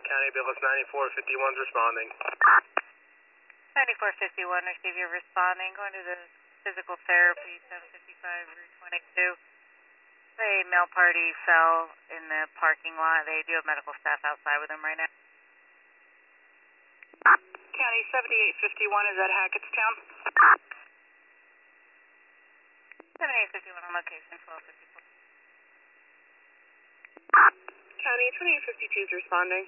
County, BLS 9451's responding. 9451, receive your responding. Going to the physical therapy, 755 Route 22. A male party fell in the parking lot. They do have medical staff outside with them right now. County 7851 is at Hackettstown. 7851 on location, 1254. County 2852 is responding.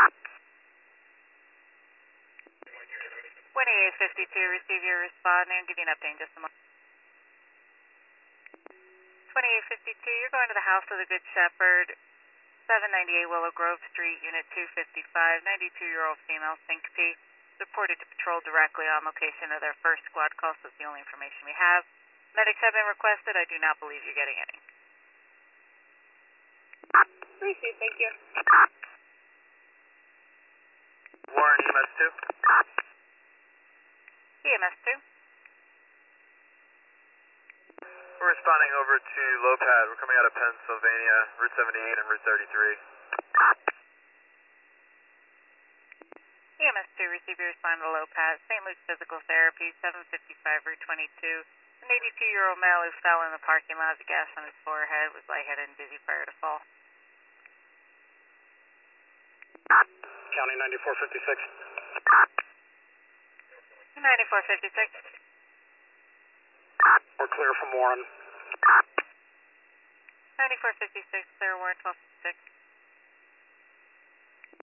2852, receive your responding. I'll give you an update in just a moment. 2852, you're going to the House of the Good Shepherd, 798 Willow Grove Street, Unit 255, 92-year-old female syncope, reported to patrol directly on location of their first squad call, so it's the only information we have. Medics have been requested. I do not believe you're getting any. Received, thank you. Warren, EMS 2. EMS 2. We're responding over to Lopad. We're coming out of Pennsylvania, Route 78 and Route 33. EMS 2, receive your respond to Lopad, St. Luke's Physical Therapy, 755 Route 22. An 82-year-old male who fell in the parking lot with gas on his forehead, was lightheaded and dizzy prior to fall. County 9456. 9456. We're clear from Warren. 9456, clear Warren 1256.